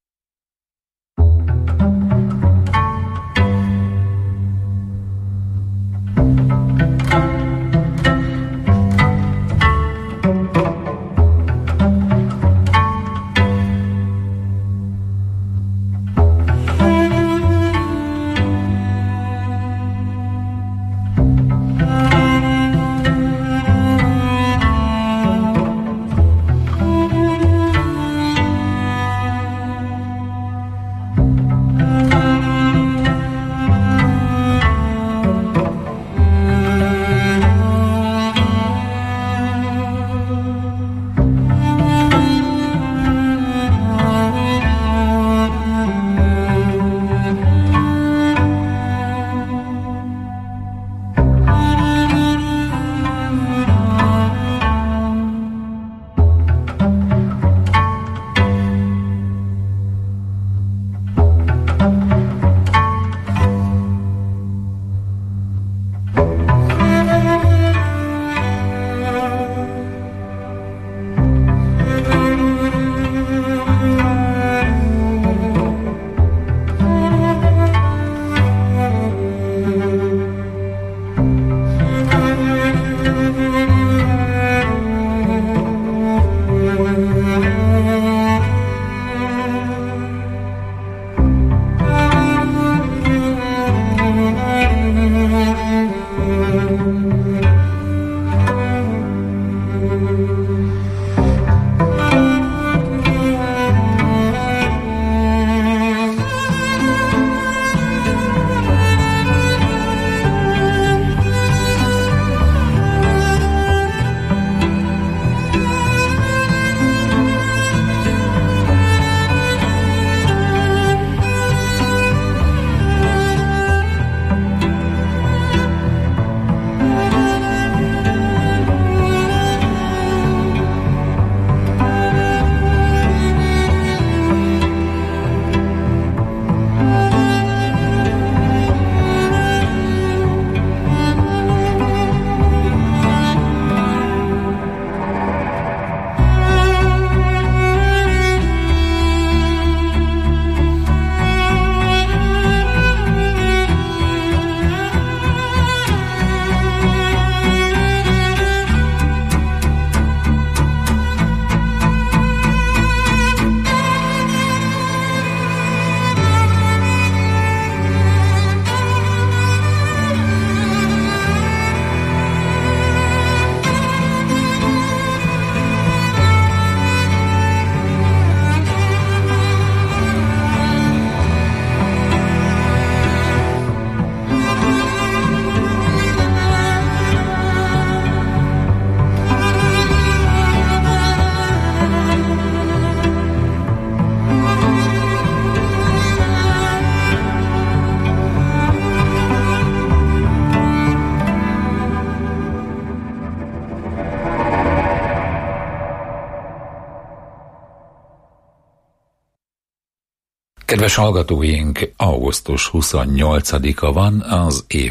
Kedves hallgatóink, augusztus 28-a van, az év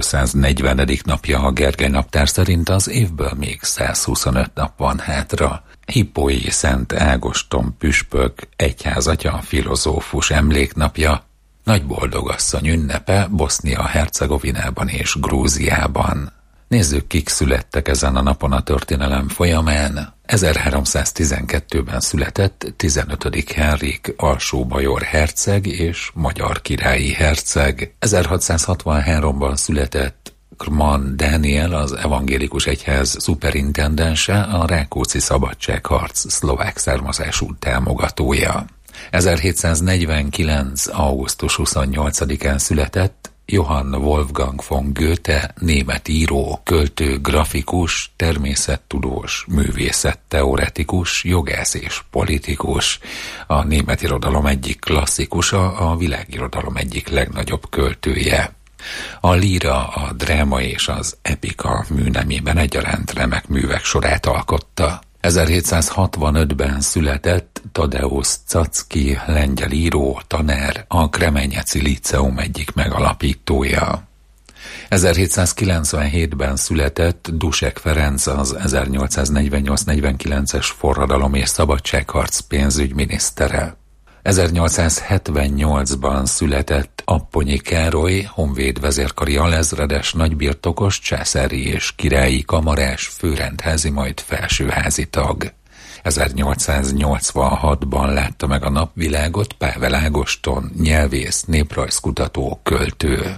240. napja a Gergely naptár szerint, az évből még 125 nap van hátra. Hippói Szent Ágoston püspök, egyházatya, filozófus emléknapja, Nagy Boldogasszony ünnepe Bosznia-Hercegovinában és Grúziában. Nézzük, kik születtek ezen a napon a történelem folyamán. 1312-ben született 15. Henrik alsó-bajor herceg és magyar királyi herceg. 1663-ban született Krman Dániel, az evangélikus egyház szuperintendense, a Rákóczi szabadságharc szlovák származású támogatója. 1749. augusztus 28-án született Johann Wolfgang von Goethe, német író, költő, grafikus, természettudós, művészetteoretikus, jogász és politikus. A német irodalom egyik klasszikusa, a világirodalom egyik legnagyobb költője. A líra, a dráma és az epika műnemében egyaránt remek művek sorát alkotta. 1765-ben született Tadeusz Czacki, lengyel író, tanár, a Kremenyeci Líceum egyik megalapítója. 1797-ben született Dusek Ferenc, az 1848-49-es forradalom és szabadságharc pénzügyminisztere. 1878-ban született Apponyi Károly, honvéd vezérkari alezredes, nagybirtokos, császári és királyi kamarás, főrendházi, majd felsőházi tag. 1886-ban látta meg a napvilágot Pável Ágoston, nyelvész, néprajzkutató, költő.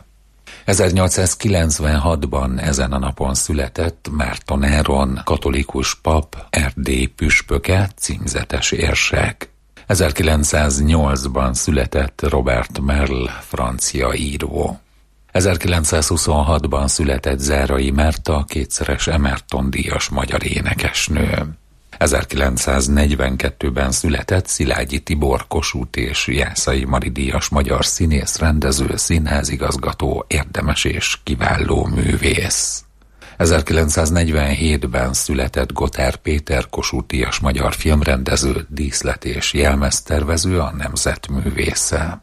1896-ban ezen a napon született Márton Áron, katolikus pap, Erdély püspöke, címzetes érsek. 1908-ban született Robert Merle, francia író. 1926-ban született Zárai Márta, kétszeres Emerton-díjas magyar énekesnő. 1942-ben született Szilágyi Tibor, Kossuth és Jászai Mari díjas magyar színész, rendező, színházigazgató, érdemes és kiváló művész. 1947-ben született Gotthár Péter, Kossuth díjas magyar filmrendező, díszlet- és jelmeztervező, a nemzet művésze.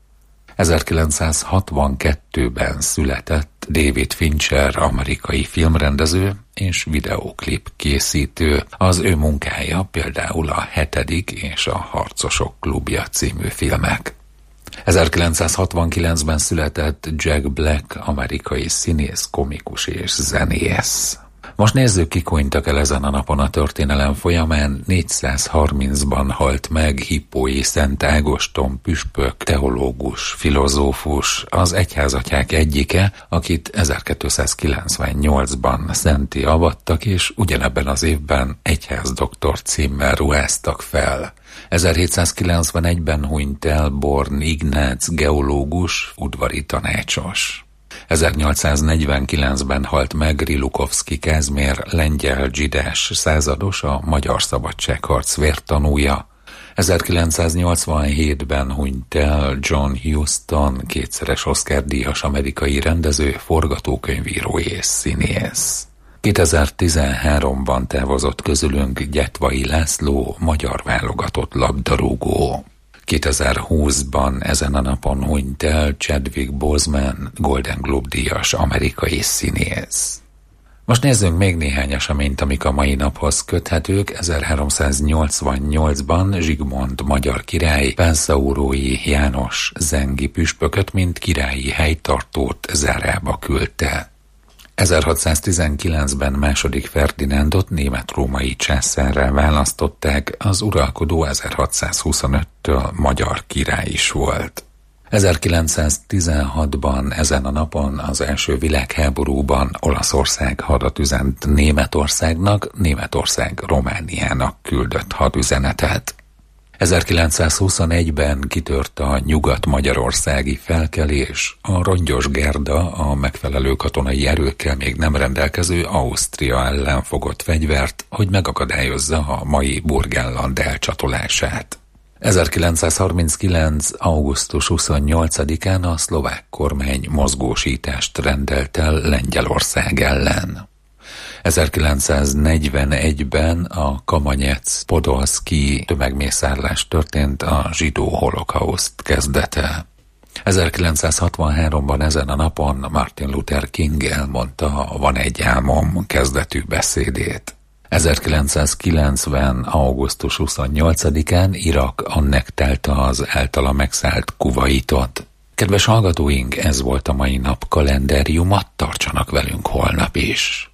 1962-ben született David Fincher, amerikai filmrendező és videóklip készítő. Az ő munkája például a 7. és a Harcosok klubja című filmek. 1969-ben született Jack Black, amerikai színész, komikus és zenész. Most nézzük, kik hunytak el ezen a napon a történelem folyamán. 430-ban halt meg Hippói Szent Ágoston püspök, teológus, filozófus, az egyházatyák egyike, akit 1298-ban szentté avattak, és ugyanebben az évben egyházdoktor címmel ruháztak fel. 1791-ben hunyt el Born Ignác, geológus, udvari tanácsos. 1849-ben halt meg Rilukovszki Kázmér, lengyel zsidás százados, a magyar szabadságharc vértanúja. 1987-ben hunyt el John Huston, kétszeres Oscar-díjas amerikai rendező, forgatókönyvíró és színész. 2013-ban távozott közülünk Gyetvai László, magyar válogatott labdarúgó. 2020-ban ezen a napon hunyt el Chadwick Boseman, Golden Globe-díjas amerikai színész. Most nézzünk még néhány eseményt, amik a mai naphoz köthetők. 1388-ban Zsigmond magyar király Penszaurói János zengi püspököt, mint királyi helytartót Zárába küldte. 1619-ben II. Ferdinándot német-római császárrá választották, az uralkodó 1625-től magyar király is volt. 1916-ban ezen a napon az első világháborúban Olaszország hadat üzent Németországnak, Németország Romániának küldött hadüzenetet. 1921-ben kitört a nyugat-magyarországi felkelés, a Rongyos Gerda a megfelelő katonai erőkkel még nem rendelkező Ausztria ellen fogott fegyvert, hogy megakadályozza a mai Burgenland elcsatolását. 1939. augusztus 28-án a szlovák kormány mozgósítást rendelt el Lengyelország ellen. 1941-ben a Kamanyec-Podolszki tömegmészárlás történt, a zsidó holokauszt kezdete. 1963-ban ezen a napon Martin Luther King elmondta a Van egy álmom kezdetű beszédét. 1990. augusztus 28-án Irak annektálta az általa megszállt Kuvaitot. Kedves hallgatóink, ez volt a mai nap kalendériuma, tartsanak velünk holnap is.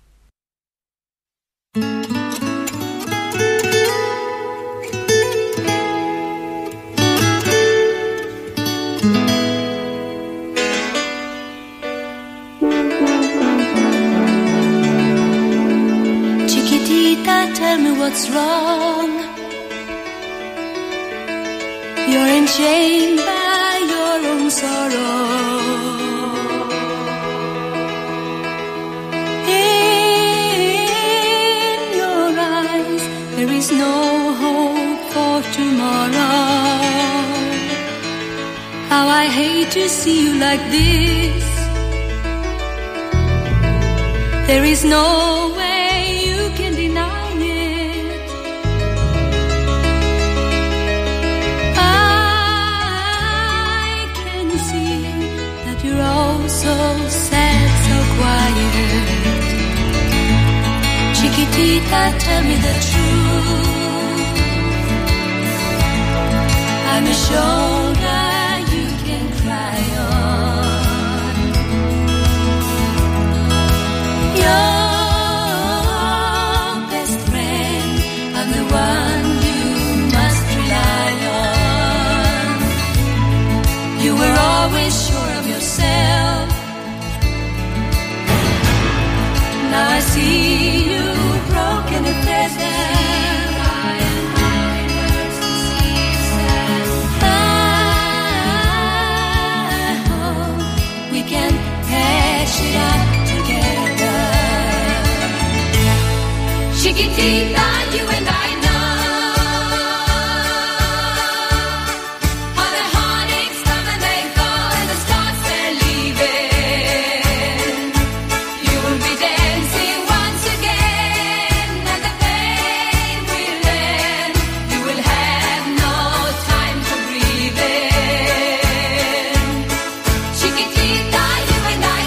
Chiquitita, tell me what's wrong. You're enchained by your own sorrow. In your eyes there is no hope for tomorrow. How I hate to see you like this. There is no way you can deny it. I can see that you're all so sad, so quiet. Chiquitita, tell me the truth. I'm a shoulder you can cry on. Your best friend, I'm the one you must rely on. You were always sure of yourself. Now I see you broken and there's we can patch it up together. Chiquitita, you and I know how the heartaches come and they go and the stars they're leaving. You will be dancing once again and the pain will end. You will have no time for grieving. Chiquitita, you and I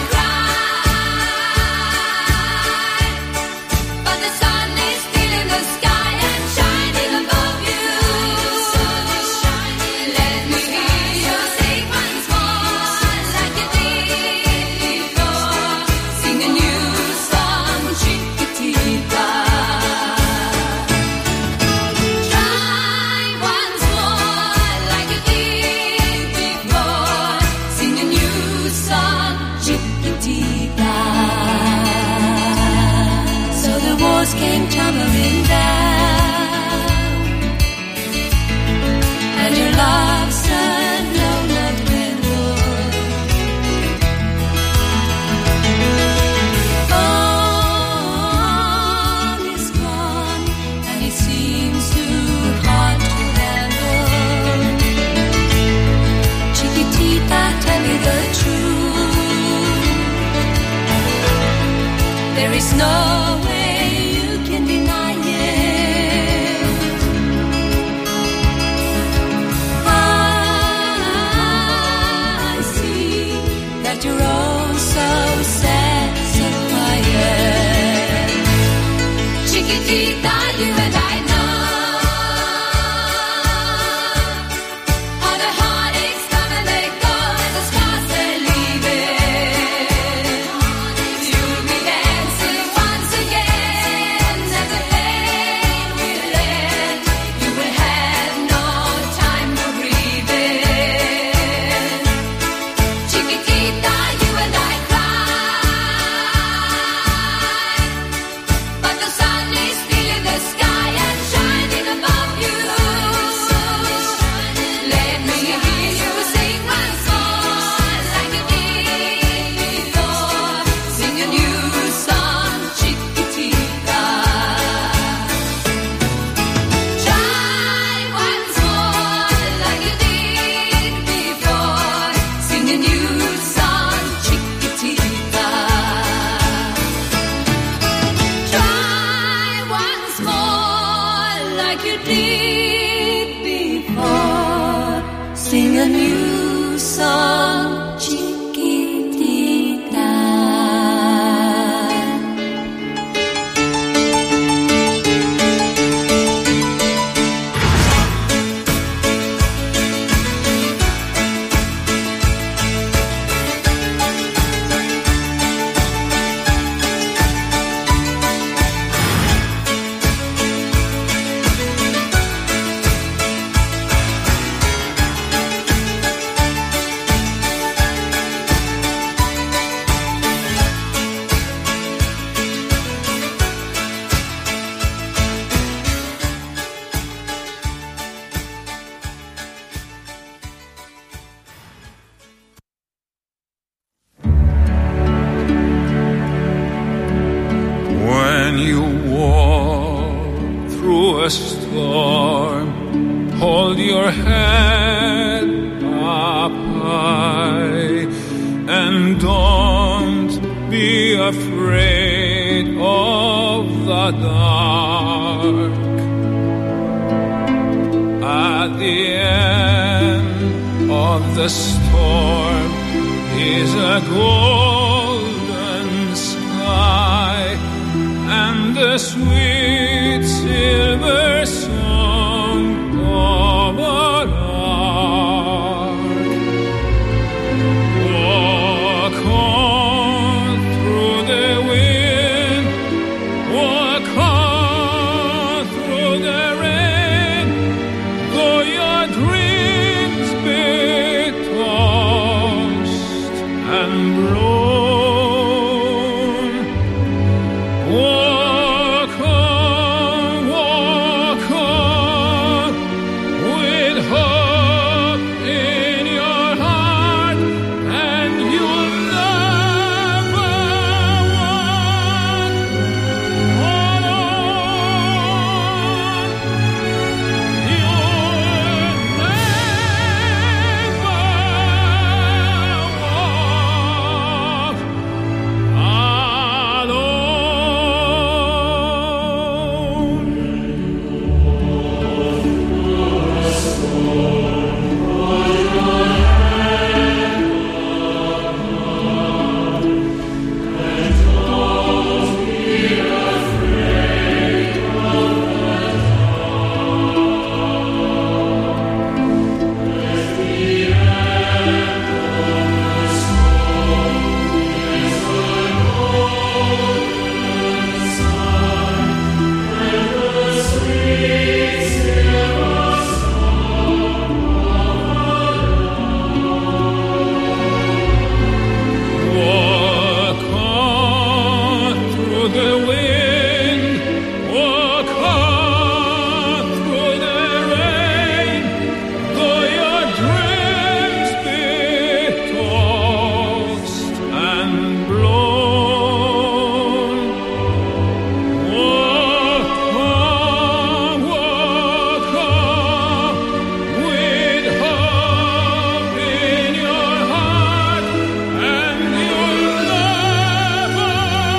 cry, but the sun is still in the sky and shining above you. Let me hear you sing once more like you did before. Sing a new song, Chiquitita. Try once more like you did before. Sing a new song, Chiquitita. So the walls came tumbling down, and your love said no, not redwood. All is gone, and it seems too hard to handle. Chiquitita, tell me the truth. There is no way you can deny it. I see that you're all so sad, so quiet. Chiquitita, you and I know how the heartaches come and they go and the scars they're leaving. You'll be dancing once again and the pain will end. You will have no time for grieving. Chiquitita, you and I cry, but the sun is still in the sky and shining above you. Let me hear you sing once more like you did before. Sing a new song, Chiquitita. Try once more like you did before. Sing a new song, Chiquitita. Try once more like you did before. Sing a new song, Chiquitita. hold your head up high, and don't be afraid of the dark. At the end of the storm is a golden sky, and the sweet silver song of a lark. Walk on through the wind, walk on through the rain, though your dreams be tossed and blown. Walk on with hope in your heart, and you'll never walk alone. You'll never walk Walk on through the wind, walk on through the rain, though your dreams be tossed and blown. Walk on with hope in your heart, and you'll never walk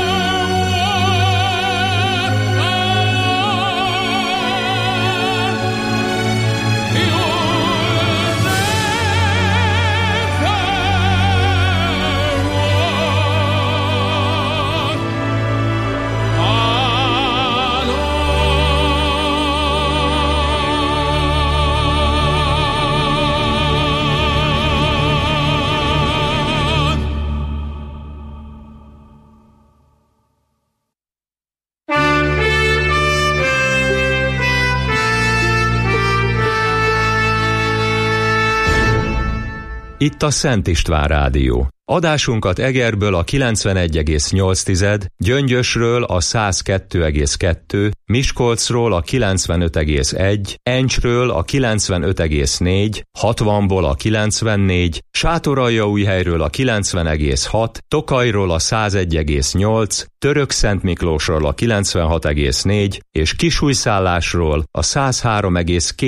Itt a Szent István Rádió. Adásunkat Egerből a 91,8, Gyöngyösről a 102,2, Miskolcról a 95,1, Encsről a 95,4, 60-ból a 94, Sátoraljaújhelyről a 90,6, Tokajról a 101,8, Törökszentmiklósról a 96,4 és Kisújszállásról a 103,2